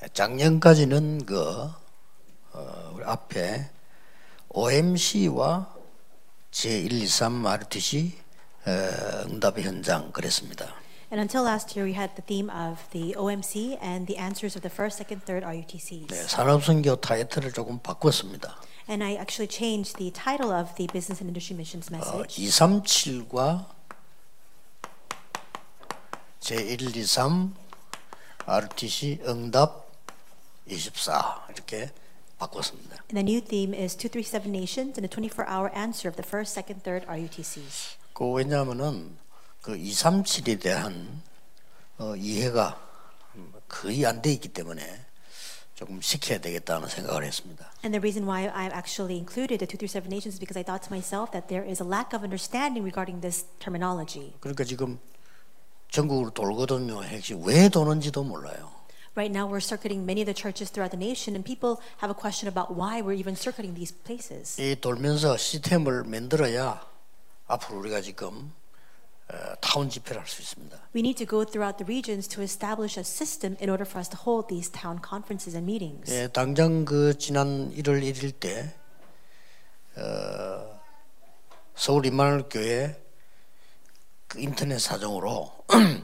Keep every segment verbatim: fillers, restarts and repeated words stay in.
작년까지는 그 어, 우리 앞에 오엠씨와 제일, 이, 삼 알티씨 어, 응답의 현장 그랬습니다. And until last year, we had the theme of the O M C and the answers of the first, second, third R U T Cs. 네, 산업선교 타이틀을 조금 바꿨습니다. And I actually changed the title of the Business and Industry Missions 어, message. 이삼칠과 제일, 이, 삼 알티씨 응답 이십사 이렇게 바꿨습니다. And the new theme is two three seven Nations and the twenty-four hour answer of the first, second, third R U T Cs. 그 왜냐하면은 그 이삼칠에 대한 어, 이해가 거의 안 돼 있기 때문에 조금 시켜야 되겠다는 생각을 했습니다. And the reason why I've actually included the two three seven Nations is because I thought to myself that there is a lack of understanding regarding this terminology. 그러니까 지금 전국으로 돌거든요. 핵심 왜 도는지도 몰라요. Right now, we're circuiting many of the churches throughout the nation, and people have a question about why we're even circuiting these places. 이 돌면서 시스템을 만들어야 앞으로 우리가 지금 어, 타운 집회를 할 수 있습니다. We need to go throughout the regions to establish a system in order for us to hold these town conferences and meetings. 예, 당장 그 지난 일월 일일 때 어, 서울 임마누엘 교회 그 인터넷 사정으로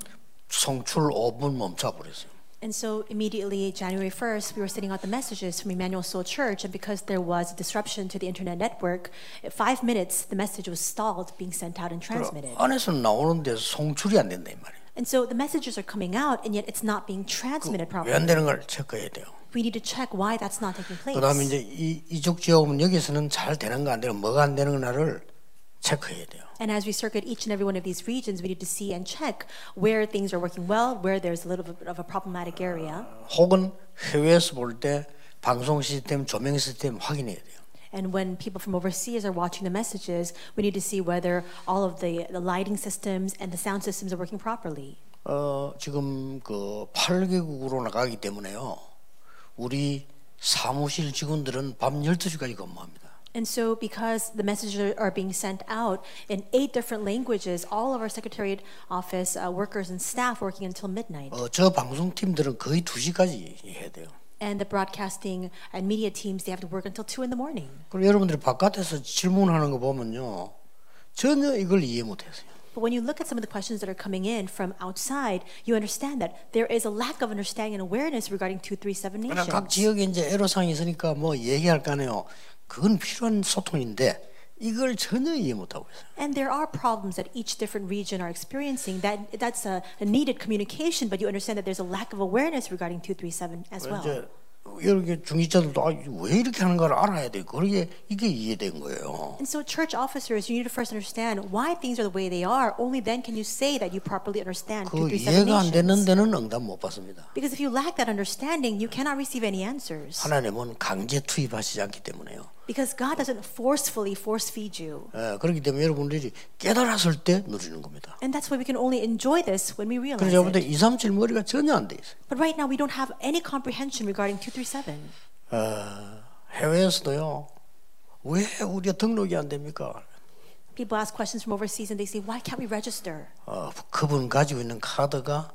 송출 오 분 멈춰 버렸어요. And so immediately January first, we were sending out the messages from Emmanuel Soul Church, and because there was a disruption to the internet network, at five minutes the message was stalled being sent out and transmitted. 안에서 나오는데 송출이 안 된다 이 말이에요. And so the messages are coming out, and yet it's not being transmitted 왜 properly. 안 되는 걸 체크해야 돼요. We need to check why that's not taking place. 그다음에 이제 이 이쪽 지역은 여기서는 잘 되는 거 안 되는 뭐가 안 되는 거를 체크해야 돼요. And as we circuit each and every one of these regions, we need to see and check where things are working well, where there's a little bit of a problematic area. 혹은 해외에서 볼 때 방송 시스템, 조명 시스템 확인해야 돼요. And when people from overseas are watching the messages, we need to see whether all of the, the lighting systems and the sound systems are working properly. 어, 지금 그 팔 개국으로 나가기 때문에요. 우리 사무실 직원들은 밤 열두 시까지 근무합니다. And so because the messages are being sent out in eight different languages, all of our Secretariat office uh, workers and staff working until midnight. 어, 저 방송팀들은 거의 두 시까지 해야 돼요. And the broadcasting and media teams, they have to work until two in the morning. 그리고 여러분들이 바깥에서 질문하는 거 보면요. 전혀 이걸 이해 못했어요. But when you look at some of the questions that are coming in from outside, you understand that there is a lack of understanding and awareness regarding two three seven 그러나 각 Nations. 지역에 이제 애로사항이 있으니까 뭐 얘기할 거 아니에요. 그건 필요한 소통인데 이걸 전혀 이해 못하고 있어요. And there are problems that each different region are experiencing. That that's a, a needed communication, but you understand that there's a lack of awareness regarding two three seven as well. 이제 이렇게 중직자들도 아, 왜 이렇게 하는 걸 알아야 돼. 그게 이게 이해된 거예요. And so church officers, you need to first understand why things are the way they are. Only then can you say that you properly understand two 그 three seven 이해가 안 되는 Nations. 데는 응답 못 받습니다. Because if you lack that understanding, you cannot receive any answers. 하나님은 강제 투입하시지 않기 때문에요. Because God doesn't forcefully force feed you. 예, 그렇기 때문에 여러분들이 깨달았을 때 누리는 겁니다. And that's why we can only enjoy this when we realize 그래서 여러분들 it. 이삼칠 머리가 전혀 안 돼 있어요. But right now we don't have any comprehension regarding two three seven. 어, 해외에서도요. 왜 우리가 등록이 안 됩니까? People ask questions from overseas and they say, why can't we register? 어, 그분 가지고 있는 카드가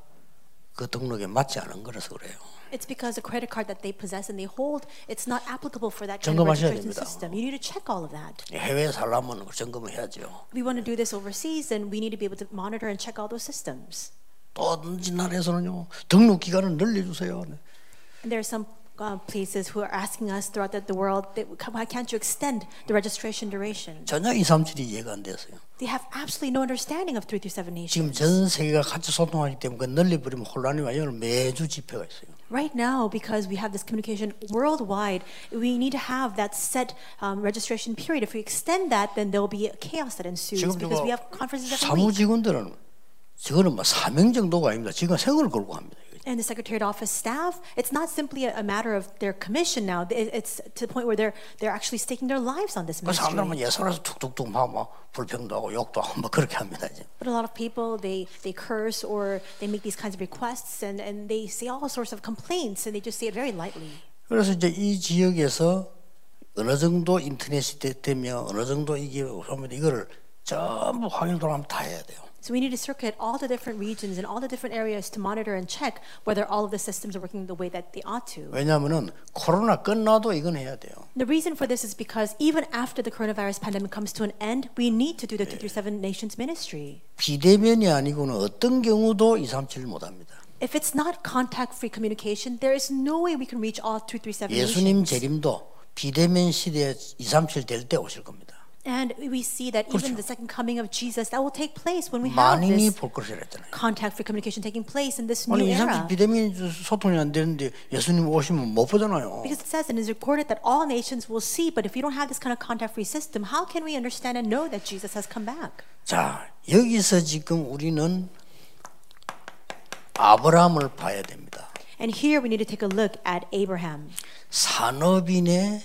그 등록에 맞지 않은 거라서 그래요. It's because the credit card that they possess and they hold, it's not applicable for that kind of 점검하셔야 registration 됩니다. system. You need to check all of that. 해외에 살려면 점검을 해야죠. We want to do this overseas, and we need to be able to monitor and check all those systems. 또 어떤 나라에서는요. 등록 기간을 늘려주세요. And there are some uh, places who are asking us throughout the, the world, that, why can't you extend the registration duration? 전혀 이삼칠이 이해가 안 됐어요. They have absolutely no understanding of two three seven 지금 Nations. 전 세계가 같이 소통하기 때문에 그 늘려버리면 혼란이 와요. 매주 집회가 있어요. Right now, because we have this communication worldwide, we need to have that set um, registration period. If we extend that, then there will be a chaos that ensues 지금 because 누가 we have conferences every week. 사무직원들은 저거는 뭐 사명 정도가 아닙니다. 지금 생을 걸고 합니다. And the Secretariat Office staff, it's not simply a, a matter of their commission now. It, it's to the point where they're they're actually staking their lives on this 그 사람들은 ministry. 예선에서 툭툭툭 막, 막 불평도 하고 욕도 하고 막 그렇게 합니다. 이제. But a lot of people, they they curse or they make these kinds of requests and, and they say all sorts of complaints and they just say it very lightly. 그래서 이제 이 지역에서 어느 정도 인터넷이 되면 어느 정도 이게 오면 이거를 전부 확인을 하면 다 해야 돼요. So we need to circuit all the different regions and all the different areas to monitor and check whether all of the systems are working the way that they ought to. 왜냐하면은 코로나 끝나도 이건 해야 돼요. The reason for this is because even after the coronavirus pandemic comes to an end, we need to do the two thirty-seven Nations ministry. 비대면이 아니고는 어떤 경우도 이삼칠을 못합니다. If it's not contact-free communication, there is no way we can reach all two thirty-seven 예수님 nations. 재림도 비대면 시대에 이삼칠 될 때 오실 겁니다. And we see that even 그렇죠. the second coming of Jesus, that will take place when we have 만인이 this 볼 것이라 했잖아요. contact-free communication taking place in this new 아니 era. 이삼칠 비대면 소통이 안 되는데 예수님 오시면 못 보잖아요. Because it says and is recorded that all nations will see, but if we don't have this kind of contact-free system, how can we understand and know that Jesus has come back? 자, 여기서 지금 우리는 아브라함을 봐야 됩니다. And here we need to take a look at Abraham. 산업인의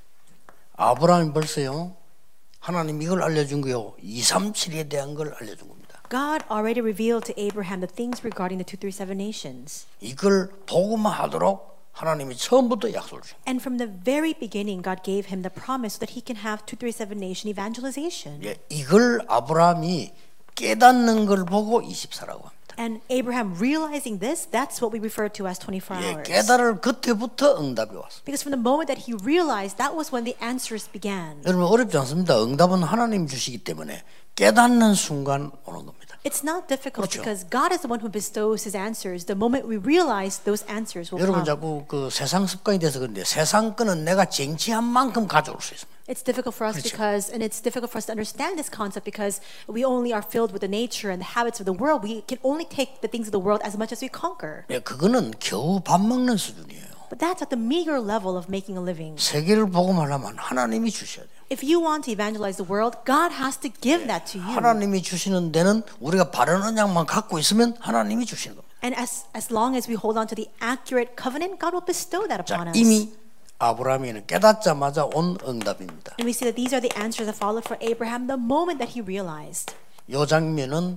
아브라함이 벌써요. 하나님 이걸 알려준 거요. 이삼칠에 대한 걸 알려준 겁니다. God already revealed to Abraham the things regarding the two thirty-seven nations. 이걸 보고만 하도록 하나님이 처음부터 약속을 주셨어요. And from the very beginning, God gave him the promise so that he can have two thirty-seven nation evangelization. 예, 이걸 아브라함이 깨닫는 걸 보고 이십사라고 합니다. And Abraham realizing this, that's what we refer to as twenty-four 예, hours. 깨달을 그때부터 응답이 왔어요. Because from the moment that he realized, that was when the answers began. 여러분 어렵지 않습니다. 응답은 하나님 주시기 때문에 깨닫는 순간 오는 겁니다. It's not difficult 그렇죠. because God is the one who bestows his answers. The moment we realize, those answers will 여러분 come. 자꾸 그 세상 습관이 돼서 그런데 세상 거는 내가 쟁취한 만큼 가져올 수 있습니다. It's difficult for us 그렇죠. because, and it's difficult for us to understand this concept because we only are filled with the nature and the habits of the world. We can only take the things of the world as much as we conquer. 예, 그거는 겨우 밥 먹는 수준이에요. But that's at the meager level of making a living. 세계를 복음하려면 하나님이 주셔야 돼요. If you want to evangelize the world, God has to give that to you. 하나님이 주시는 데는 우리가 바른 언약만 갖고 있으면 하나님이 주시는 겁니다. And as, as long as we hold on to the accurate covenant, God will bestow that 자, upon us. 이미 아브라함이는 깨닫자마자 온 응답입니다. And we see that these are the answers that followed for Abraham the moment that he realized. 이 장면은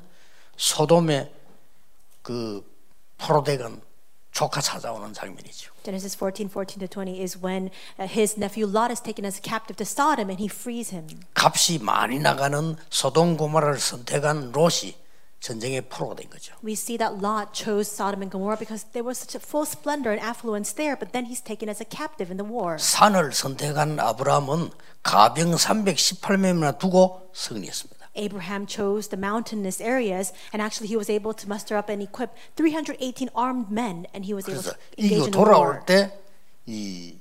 소돔의 그 포로대간 조카 찾아오는 장면이죠. Genesis fourteen, fourteen to twenty is when uh, his nephew Lot is taken as a captive to Sodom and he frees him. 값이 많이 나가는 소돔 고모라를 선택한 롯이 전쟁의 포로가 된 거죠. We see that Lot chose Sodom and Gomorrah because there was such a full splendor and affluence there, but then he's taken as a captive in the war. 산을 선택한 아브라함은 가병 삼백십팔 명이나 두고 승리했습니다. Abraham chose the mountainous areas, and actually he was able to muster up and equip three hundred eighteen armed men, and he was able 그래서 to engage 이거 in the war. 돌아올 때 이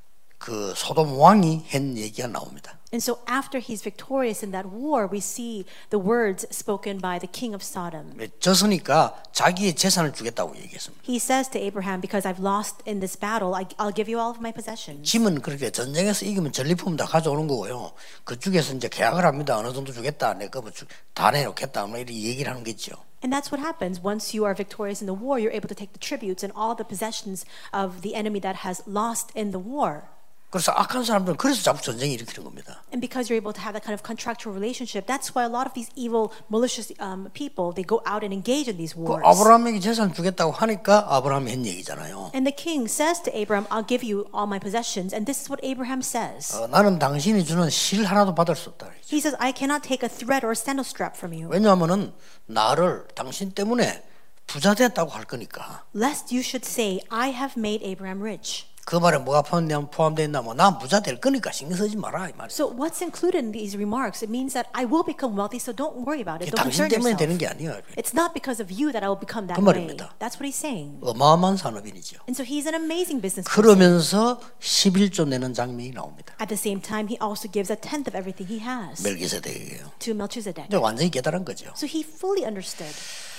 그 소돔 왕이 한 얘기가 나옵니다. And so after he's victorious in that war, we see the words spoken by the king of Sodom. 졌으니까 자기의 재산을 주겠다고 얘기했습니다. He says to Abraham, because I've lost in this battle, I, I'll give you all of my possessions. 짐은 그렇게 전쟁에서 이기면 전리품 다 가져오는 거고요. 그쪽에서 이제 계약을 합니다. 어느 정도 주겠다. 내가 뭐 다 내놓겠다. 뭐 이렇게 얘기를 하는 거죠. And that's what happens. Once you are victorious in the war, you're able to take the tributes and all the possessions of the enemy that has lost in the war. 그래서 악한 사람들은 그래서 자꾸 전쟁을 일으키는 겁니다. And because you're able to have that kind of contractual relationship, that's why a lot of these evil, malicious um, people, they go out and engage in these 그 wars. 아브라함에게 재산 주겠다고 하니까 아브라함이 한 얘기잖아요. And the king says to Abraham, I'll give you all my possessions. And this is what Abraham says. 어, 나는 당신이 주는 실 하나도 받을 수 없다. He says, I cannot take a thread or a sandal strap from you, 왜냐하면은 나를 당신 때문에 부자 됐다고 할 거니까. lest you should say, I have made Abraham rich. 그 말에 뭐가 포함되어 있나 뭐 난 부자 될 거니까 신경 쓰지 마라 이 말이야. So what's included in these remarks? It means that I will become wealthy, so don't worry about it. Don't 당신 concern 때문에 되는 yourself. 게 아니야. It's not because of you that I will become that 그 way. 말입니다. That's what he's saying. 어마어마한 산업인이죠. And so he's an amazing business person. 그러면서 십일조 내는 장면이 나옵니다. At the same time, he also gives a tenth of everything he has 멜기세덱이에요. to Melchizedek. 이제 완전히 깨달은 거죠. So he fully understood.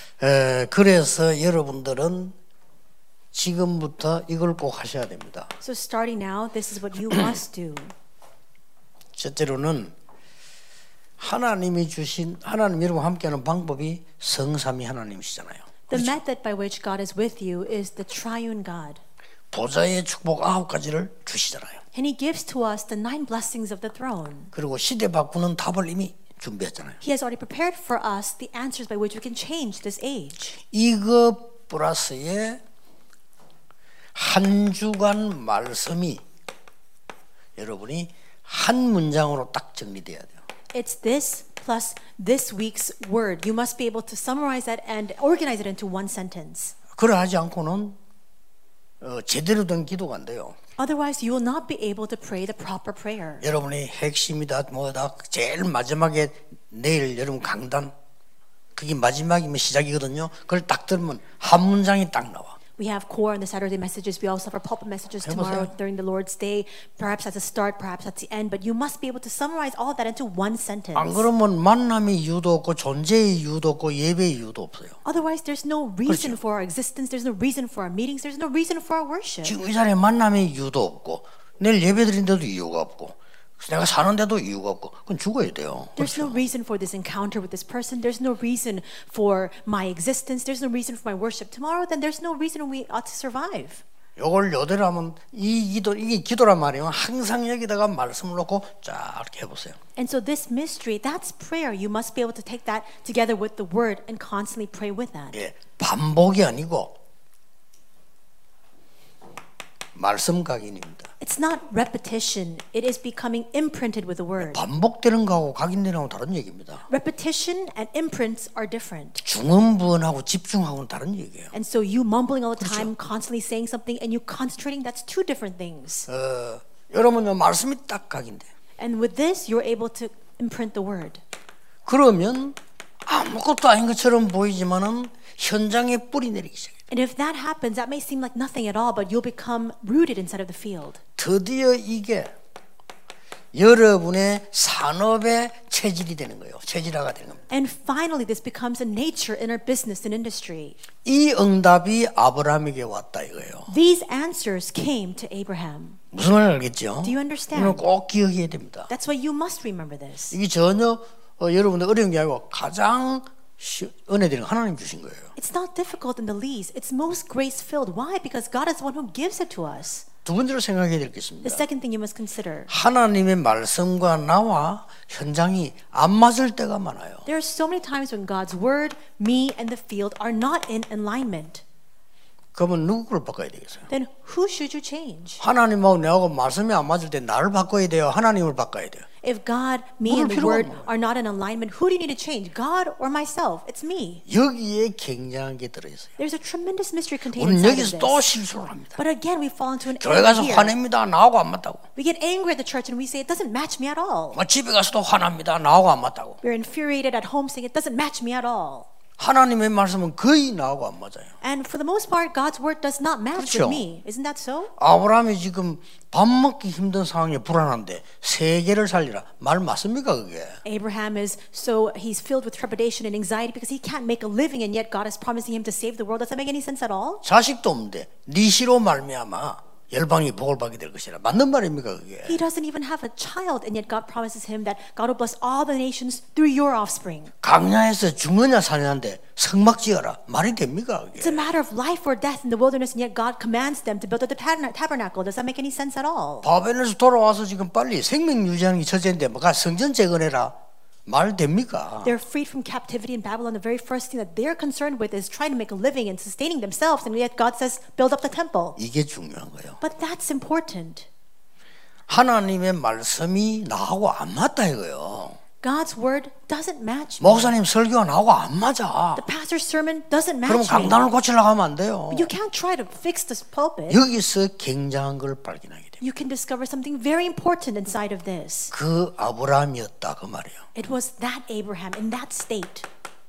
에, 그래서 여러분들은 지금부터 이걸 꼭 하셔야 됩니다. So starting now, this is what you must do. 첫째로는 하나님이 주신 하나님 여러분 함께하는 방법이 성삼위 하나님이시잖아요. The 그렇죠? method by which God is with you is the triune God. 보좌의 축복 아홉 가지를 주시잖아요. And he gives to us the nine blessings of the throne. 그리고 시대 바꾸는 답을 이미 준비했잖아요. He has already prepared for us the answers by which we can change this age. 이거 플러스에 한 주간 말씀이 여러분이 한 문장으로 딱 정리돼야 돼요. It's this plus this week's word. You must be able to summarize that and organize it into one sentence. 그러하지 않고는 어, 제대로 된 기도가 안 돼요. Otherwise, you will not be able to pray the proper prayer. 여러분이 핵심이다 뭐다 제일 마지막에 내일 여러분 강단 그게 마지막이면 시작이거든요. 그걸 딱 들으면 한 문장이 딱 나와. We have core on the Saturday messages. We also have our pulpit messages tomorrow 해보세요. during the Lord's Day, perhaps at the start, perhaps at the end. But you must be able to summarize all of that into one sentence. 안 그러면 만남의 이유도 없고 존재의 이유도 없고 예배의 이유도 없어요. Otherwise, there's no reason 그렇죠. for our existence. There's no reason for our meetings. There's no reason for our worship. 지금 이 자리에 만남의 이유도 없고 내일 예배 드린데도 이유가 없고 내가 사는데도 이유가 없고 그건 죽어야 돼요. There's 그렇죠? no reason for this encounter with this person. There's no reason for my existence. There's no reason for my worship tomorrow. Then there's no reason we ought to survive. 이걸 요대로 하면 이 기도 이게 기도란 말이에요. 항상 여기다가 말씀을 놓고 쫙 이렇게 해보세요. And so this mystery, that's prayer. You must be able to take that together with the word and constantly pray with that. 예, 반복이 아니고 말씀 각인입니다. It's not repetition. It is becoming imprinted with the word. 반복되는 거하고 각인되는 거하고 다른 얘기입니다. Repetition and imprints are different. 중언부언하고 집중하고는 다른 얘기예요. And so you mumbling all the time, constantly saying something, and you concentrating, that's two different things. 어, 여러분요 말씀이 딱 각인돼. And with this, you're able to imprint the word. 그러면 아무것도 아닌 것처럼 보이지만은 현장에 뿌리 내리기 시작해요. And if that happens, that may seem like nothing at all, but you'll become rooted inside of the field. 드디어 이게 여러분의 산업의 체질이 되는 거예요. 체질화가 되는 겁니다. And finally, this becomes a nature in our business and industry. 이 응답이 아브라함에게 왔다 이거예요. These answers came to Abraham. 무슨 말인지 알겠죠? Do you understand? 이건 꼭 기억해야 됩니다. That's why you must remember this. 이게 전혀 어, 여러분들 어려운 게 아니고 가장 시, 은혜들은 하나님 주신 거예요. It's not difficult in the least. It's most grace-filled. Why? Because God is the one who gives it to us. 두 번째로 생각해야 될 게 The 있습니다. second thing you must consider. 하나님의 말씀과 나와 현장이 안 맞을 때가 많아요. There are so many times when God's word, me, and the field are not in alignment. 그러면 누구를 바꿔야 되겠어요? Then who should you change? 하나님하고 내하고 말씀이 안 맞을 때 나를 바꿔야 돼요? 하나님을 바꿔야 돼요? If God, me, and the 필요가 word 없나? are not in alignment, who do you need to change? God or myself? It's me. 여기에 굉장한 게 들어있어요. There's a tremendous mystery contained 우리는 inside 여기서 of 또 this. 실수를 합니다. But again, we fall into an 교회 error 가서 here. 화냅니다. 나하고 안 맞다고. We get angry at the church and we say, it doesn't match me at all. 뭐 집에 가서도 화납니다. 나하고 안 맞다고. We're infuriated at home saying, it doesn't match me at all. 하나님의 말씀은 거의 나하고 안 맞아요. And for the most part, God's word does not match 그렇죠. with me. Isn't that so? 아브라함이 지금 밥 먹기 힘든 상황에 불안한데 세계를 살리라. 말 맞습니까 그게? Abraham is so, he's filled with trepidation and anxiety because he can't make a living, and yet God is promising him to save the world. Does that make any sense at all? 자식도 없는데 네 시로 말미암아 열방이 복을 받게 될 것이라. 맞는 말입니까 그게? He doesn't even have a child, and yet God promises him that God will bless all the nations through your offspring. 강야에서 죽느냐 사느냐인데 성막 지어라. 말이 됩니까 It's 그게? a matter of life or death in the wilderness, and yet God commands them to build up the tab- tabernacle. Does that make any sense at all? 바벨에서 돌아와서 지금 빨리 생명 유지하는 게 첫째인데 뭐가 성전 재건해라. 말 됩니까? They're freed from captivity in Babylon. The very first thing that they're concerned with is trying to make a living and sustaining themselves, and yet God says, build up the temple. 이게 중요한 거예요. But that's important. 하나님의 말씀이 나하고 안 맞다 이거예요. God's word doesn't match me. 목사님 설교가 나하고 안 맞아. The pastor's sermon doesn't 그럼 match me. 강단을 고치려고 하면 안 돼요. You can't try to fix this pulpit. 여기서 굉장한 걸 발견하게 됩니다. You can discover something very important inside of this. 그 아브라함이었다 그 말이에요. It was that Abraham in that state.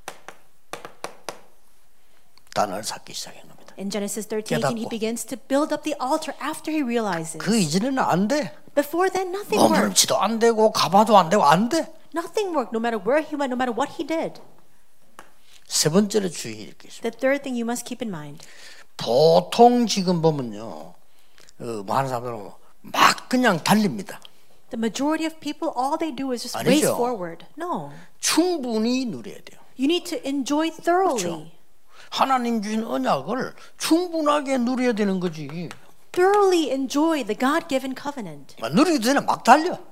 단을 쌓기 시작한 겁니다. In Genesis thirteen eighteen, he 깨닫고. begins to build up the altar after he realizes. 그 이전에는 안 돼. Before then, nothing worked. 머무름치도 안 되고 가봐도 안 되고 안 돼. Nothing worked, no matter where he went, no matter what he did. 세 번째로 주의할 게 있습니다. The third thing you must keep in mind. 보통 지금 보면요, 어, 많은 사람들은 막 그냥 달립니다. The majority of people, all they do is just race 아니죠. forward. No. 충분히 누려야 돼요. You need to enjoy thoroughly. 그렇죠. 하나님 주신 언약을 충분하게 누려야 되는 거지. Thoroughly enjoy the God-given covenant. 누리기 전에 막 달려.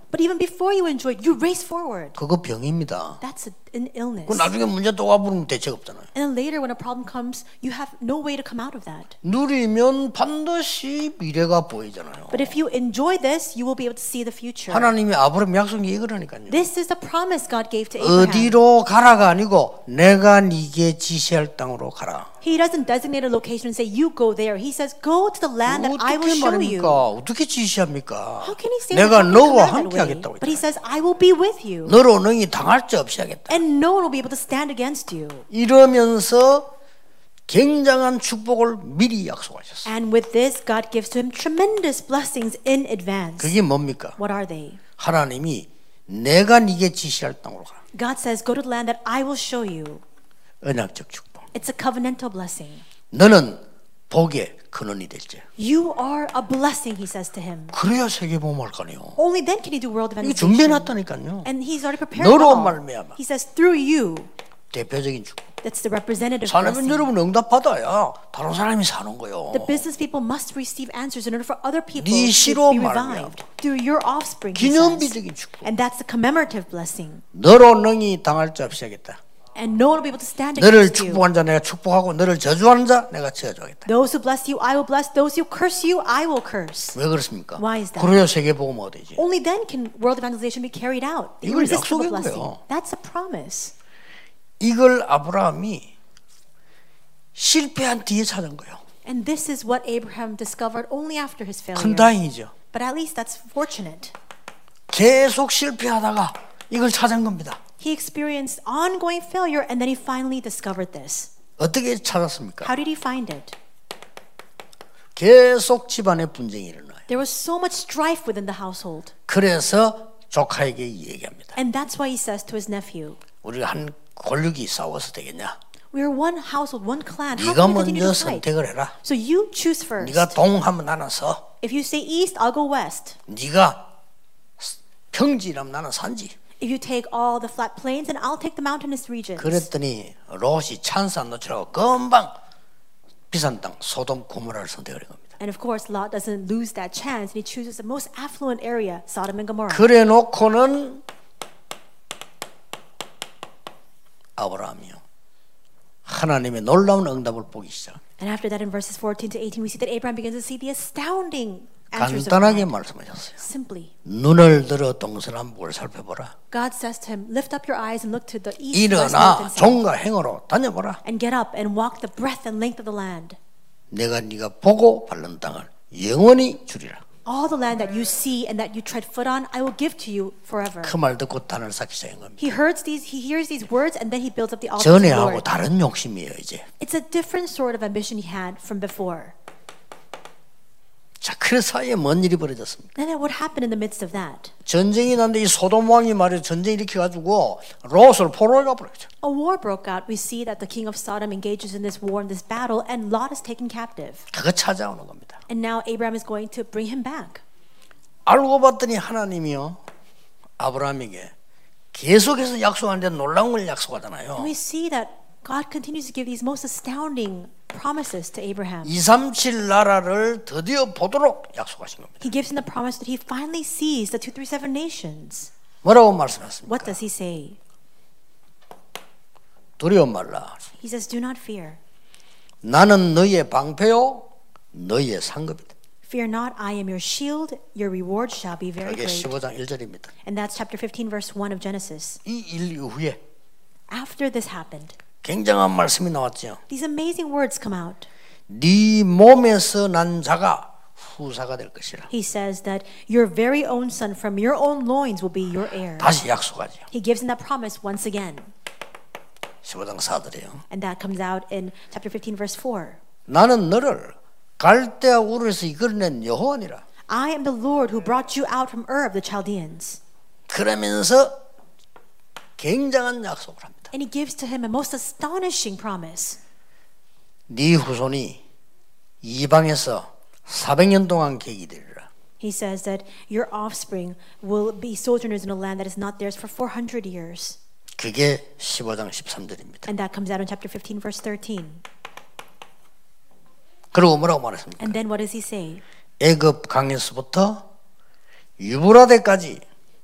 But even before you enjoy it, you race forward. 그거 병입니다. That's a, an illness. 그 나중에 문제 또 와버리면 대책 없잖아요. And then later when a problem comes, you have no way to come out of that. 누리면 반드시 미래가 보이잖아요. But if you enjoy this, you will be able to see the future. 하나님이 아브라함 약속이 이거라니까요. This is the promise God gave to Abraham. 어디로 가라가 아니고 내가 네게 지시할 땅으로 가라. He doesn't designate a location and say you go there. He says go to the land that I will 어떻게 show you. 말입니까? 어떻게 지시합니까? How can he say 내가 that? 너와 How 함께 can he command that way? 하겠다고 But he 했잖아요. says I will be with you. 너로 능히 당할 자 없이 하겠다. And no one will be able to stand against you. 이러면서 굉장한 축복을 미리 약속하셨어요. And with this, God gives to him tremendous blessings in advance. 그게 뭡니까? What are they? 하나님이 내가 네게 지시할 땅으로 가라. God says, go to the land that I will show you. 언약적 축복. It's a covenantal blessing. 너는 복의 근원이 될지. You are a blessing, he says to him. 그래야 세계복음할 거 아니에요. Only then can he do world 이거 evangelization. 준비해놨다니까요. And he's already prepared 너로 it all. 말미암아. He says, through you. 대표적인 축복. That's the representative 사람은 blessing. 여러분 응답받아야 다른 사람이 사는 거요. The business people must receive answers in order for other people 네 to 씨로 be 말미암아. revived. Through your offspring, he says. 기념비적인 축복. And that's the commemorative blessing. 너로 능히 당할 자 없이 하겠다. And no one will be able to stand 너를 against you. 축복한 자 내가 축복하고 너를 저주하는 자 내가 저주하겠다. Those who bless you, I will bless. Those who curse you, I will curse. 왜 그렇습니까? Why is that? 그래야 세계복음화 되지. Only then can world evangelization be carried out. The 이걸 irresistible 약속인 blessing. 거예요. That's a promise. 이걸 아브라함이 실패한 뒤에 찾은 거예요. And this is what Abraham discovered only after his 큰 failure. 다행이죠. But at least that's fortunate. 계속 실패하다가 이걸 찾은 겁니다. He experienced ongoing failure and then he finally discovered this. 어떻게 찾았습니까? How did he find it? 계속 집안에 분쟁이 일어나요. There was so much strife within the household. 그래서 조카에게 얘기합니다. And that's why he says to his nephew, 우리가 한 권력이 싸워서 되겠냐? we are one household, one clan. How 네가 can we continue 먼저 to fight? 선택을 해라. So you choose first. 네가 동하면 나는 서. If you say east, I'll go west. 네가 평지라면 나는 산지. If you take all the flat plains, then I'll take the mountainous regions. 그랬더니 롯이 찬스 안 놓치라고 금방 비싼 땅 소돔 고모라를 선택을 한 겁니다. And of course, Lot doesn't lose that chance, and he chooses the most affluent area, Sodom and Gomorrah. 그래 놓고는 아브라함이요. 하나님의 놀라운 응답을 보기 시작. And after that, in verses fourteen to eighteen, we see that Abraham begins to see the astounding answers of 간단하게 God. 말씀하셨어요. Simply, 눈을 들어 동서남북을 살펴보라. God says to him, lift up your eyes and look to the east, west, north, 일어나 and south, 종과 행어로 다녀보라. and get up and walk the breadth and length of the land. 내가 네가 보고 밟는 땅을 영원히 주리라. All the land that you see and that you tread foot on, I will give to you forever. 그 말 듣고 단을 쌓기 시작한 겁니다. He hears these, he hears these words, and then he builds up the altar to the 전에하고 Lord. 다른 욕심이에요 이제. It's a different sort of ambition he had from before. 자, 그 사이에 뭔 일이 벌어졌습니까? And then what happened in the midst of that? 전쟁이 났는데 이 소돔 왕이 말이야 전쟁 일으켜 가지고 롯을 포로에 가버렸죠. A war broke out. We see that the king of Sodom engages in this war, in this battle, and Lot is taken captive. 그거 찾아오는 겁니다. And now Abraham is going to bring him back. 알고 봤더니 하나님이요 아브라함에게 계속해서 약속하는데 놀라운 걸 약속하잖아요. And we see that God continues to give these most astounding promises to Abraham. 이삼칠 나라를 드디어 보도록 약속하신 겁니다. He gives him the promise that he finally sees the two, three, seven nations. 뭐라고 말씀하십니까? What does he say? 두려워 말라. He says, do not fear. 나는 너희의 방패요 너희의 상급이다. Fear not, I am your shield. Your reward shall be very 그게 great. 십오 장 일 절입니다. And that's chapter fifteen, verse one of Genesis. 이 일 이후에 After this happened, 굉장한 말씀이 나왔죠. these amazing words come out. 네 몸에서 난 자가 후사가 될 것이라. He says that your very own son from your own loins will be your heir. 다시 약속하죠. He gives him that promise once again. 십오 장 사 절이에요. And that comes out in chapter fifteen, verse four. 나는 너를 갈대아 우르에서 이끌어낸 여호와니라. I am the Lord who brought you out from Ur of the Chaldeans. 그러면서 굉장한 약속을 합니다. And he gives to him a most astonishing promise. 네 후손이 이방에서 사백 년 동안 객이 되리라. He says that your offspring will be sojourners in a land that is not theirs for four hundred years. 그게 십오 장 십삼 절입니다. And that comes out in chapter fifteen, verse thirteen. 그리고 뭐라고 말했습니까? And then what does he say? 애굽 강에서부터 유브라데까지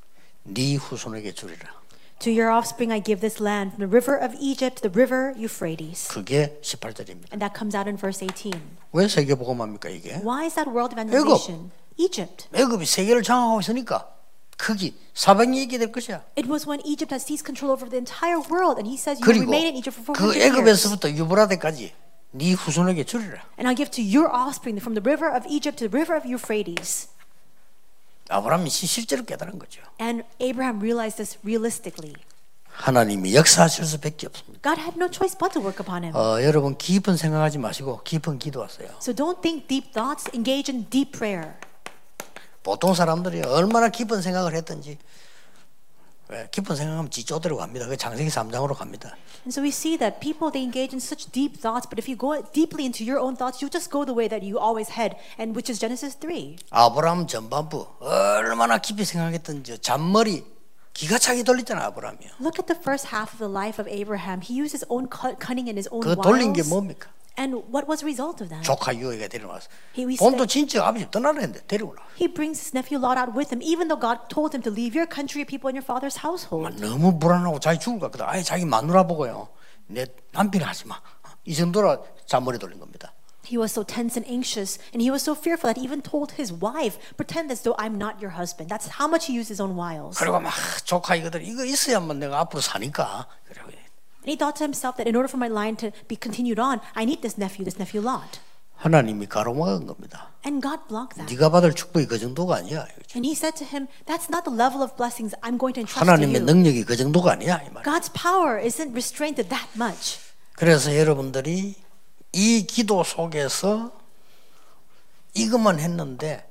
네 후손에게 주리라. To your offspring I give this land, from the river of Egypt to the river Euphrates. 그게 십팔 절입니다. And that comes out in verse eighteen. 왜 세계복음합니까 이게? Why is that world evangelization? Egypt. 애굽이 세계를 장악하고 있으니까 크기 사백년이 있게 될 것이야. It was when Egypt had seized control over the entire world, and he says you will 그리고 remain in Egypt for four 그 hundred years. 애굽에서부터 유브라데까지 네 후손에게 주리라. And I'll give to your offspring from the river of Egypt to the river of Euphrates. 아브라함이 실제로 깨달은 거죠. And Abraham realized this realistically. 하나님이 역사하실 수밖에 없습니다. God had no choice but to work upon him. 어, 여러분 깊은 생각하지 마시고 깊은 기도하세요. So don't think deep thoughts, engage in deep prayer. 보통 사람들이 얼마나 깊은 생각을 했든지 왜? 깊은 생각하면 지쪼대로 갑니다. 그 창세기 삼 장으로 갑니다. And so we see that people, they engage in such deep thoughts, but if you go deeply into your own thoughts, you just go the way that you always head, and which is Genesis three. 아브라함 전반부 얼마나 깊이 생각했던지 잔머리 기가 차게 돌렸잖아 아브라함이요. Look at the first half of the life of Abraham. He used his own cunning and his own 그 돌린 게 wiles. 뭡니까? And what was the result of that? 조카 유에가 데려와서 He, we 본도 said, 진짜 아버지 떠나려 했는데 데려오라. he brings his nephew Lot out with him, even though God told him to leave your country, your people, and your father's household. 너무 불안하고 자기 죽을 것 같거든. 아예 자기 마누라 보고요. 내 남편 하지 마. 이 정도로 잔머리 돌린 겁니다. He was so tense and anxious, and he was so fearful that he even told his wife, pretend as though I'm not your husband. That's how much he used his own wiles. 그리고 막 조카 이거들 이거 있어야만 내가 앞으로 사니까. 그러고 And he thought to himself that in order for my line to be continued on, I need this nephew, this nephew Lot. 하나님이 가로막은 겁니다. And God blocked that. 네가 받을 축복이 그 정도가 아니야. And he said to him, that's not the level of blessings I'm going to entrust to 하나님의 you. 능력이 그 정도가 아니야 이 말. God's power isn't restrained to that much. 그래서 여러분들이 이 기도 속에서 이것만 했는데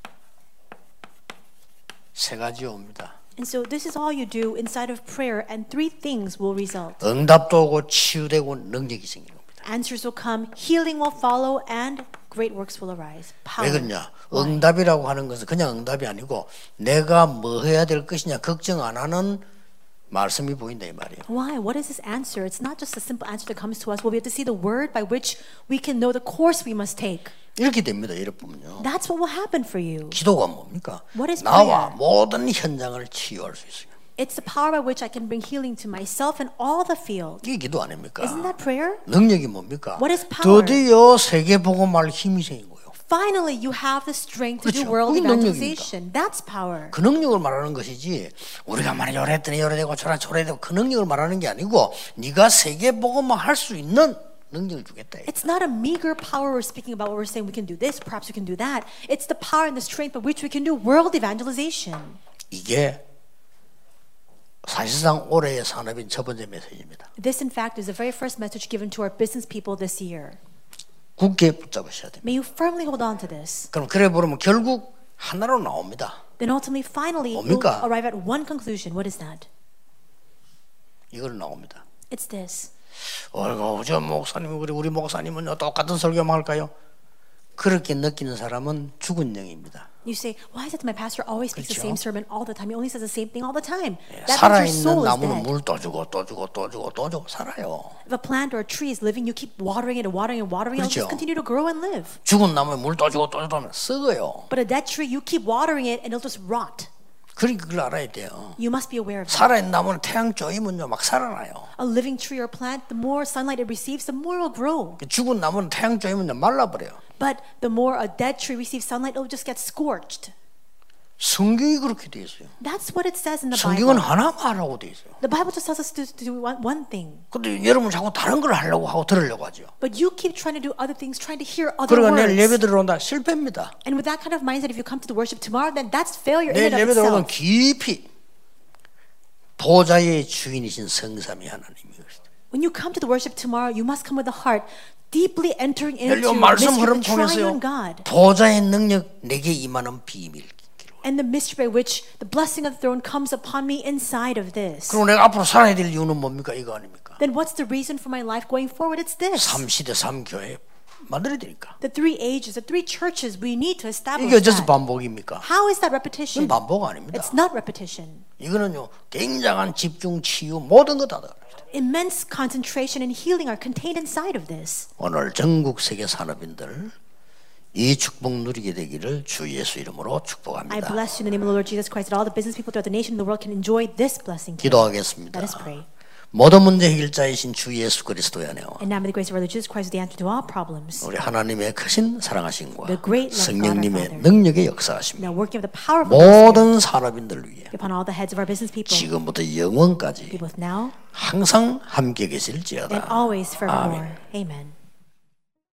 세 가지 옵니다. And so this is all you do inside of prayer, and three things will result. 응답도 오고 치유되고 능력이 생기는 겁니다. Answers will come, healing will follow, and great works will arise. Power. 왜 그러냐? 응답이라고 하는 것은 그냥 응답이 아니고 내가 뭐 해야 될 것이냐 걱정 안 하는 말씀이 보인다 이 말이에요. Why? What is this answer? It's not just a simple answer that comes to us. Well, we have to see the word by which we can know the course we must take. 이렇게 됩니다. 여러분요. That's what will happen for you. 기도가 뭡니까? What is 나와 prayer? 모든 현장을 치유할 수 있어요. It's the power by which I can bring healing to myself and all the field. 이게 기도 아닙니까? Isn't that prayer? 능력이 뭡니까? What is power? 드디어 세계 복음할 힘이 생긴 거예요. Finally, you have the strength to do 그렇죠. world 그게 evangelization. That's power. 그 능력을 말하는 것이지 우리가 말이 요랬더니 요래되고 저라 저래되고 그 능력을 말하는 게 아니고 네가 세계 복음을 할 수 있는 능력을 주겠다. It's not a meager power we're speaking about where we're saying we can do this, perhaps we can do that. It's the power and the strength by which we can do world evangelization. 이게 사실상 올해의 산업인 첫 번째 메시지입니다. This, in fact, is the very first message given to our business people this year. 굳게 붙잡으셔야 됩니다. May you firmly hold on to this. 그럼 그래 보면 결국 하나로 나옵니다. Then ultimately, finally, you'll 뭡니까? arrive at one conclusion. What is that? 이걸 나옵니다. It's this. 어이구, 저 목사님, 우리 우리 목사님은 똑같은 설교만 할까요? 그렇게 느끼는 사람은 죽은 영입니다. You say, why is it that my pastor always speaks the 그렇죠. same sermon all the time? He only says the same thing all the time. That means your 살아있는 soul is 나무는 dead. 물 또 주고 또 주고 또 주고 또 주고 살아요. If a plant or a tree is living, you keep watering it and watering it and watering it, it'll 그렇죠. just continue to grow and live. 죽은 나무에 물 또 주고 또 주고 하면 썩어요. But a dead tree, you keep watering it and it'll just rot. 그러니까 그걸 알아야 돼요. You must be aware of that. 살아있는 나무는 태양 쪼이면요 막 살아나요. A living tree or plant, the more sunlight it receives, the more it will grow. 죽은 나무는 태양 쪼이면요 말라버려요. But the more a dead tree receives sunlight, it'll just get scorched. 성경이 그렇게 돼 있어요. That's what it says in the 성경은 Bible. 하나만 하라고 돼 있어요. The Bible just tells us to, to do one, one thing. 근데 여러분 자꾸 다른 걸 하려고 하고 들으려고 하죠. But you keep trying to do other things, trying to hear other 그러니까 내일 예배 words. 들어온다 실패입니다. And with that kind of mindset, if you come to the worship tomorrow, then that's failure in 내일 and of 예배 들어오면 itself. 깊이 보좌의 주인이신 성삼위 하나님이 계시다. When you come to the worship tomorrow, you must come with a heart deeply entering 내일 into 요 말씀 the mystery 흐름 of the 통해서요 triune God. 보좌의 능력 내게 임하는 비밀. And the mystery by which the blessing of the throne comes upon me inside of this. 그리고 내가 앞으로 살아야 될 이유는 뭡니까? 이거 아닙니까? Then what's the reason for my life going forward? It's this. 삼 시대 삼 교회 만들어야 되니까. The three ages, the three churches, we need to establish 이게 어째서 that. 반복입니까? How is that repetition? 이건 반복 아닙니다. It's not repetition. 이거는요 굉장한 집중, 치유 모든 거 다 들어갑니다. Immense concentration and healing are contained inside of this. 오늘 전국 세계 산업인들 이 축복 누리게 되기를 주 예수 이름으로 I 축복합니다. bless you in the name of the Lord Jesus Christ that all the business people throughout the nation and the world can enjoy this blessing. 기도하겠습니다. Let us pray. 모든 문제 해결자이신 주 예수 그리스도의 은혜와 And now may the grace of our Lord Jesus Christ is the answer to all problems. 우리 하나님의 크신 사랑하심과 The great love of God our 성령님의 Father. 능력의 역사하심 Now working of the power of the Holy Spirit 모든 산업인들 위해 upon all the heads of our business people, 지금부터 영원까지 be both now 항상 함께 and 계실지어다. always forevermore. Amen.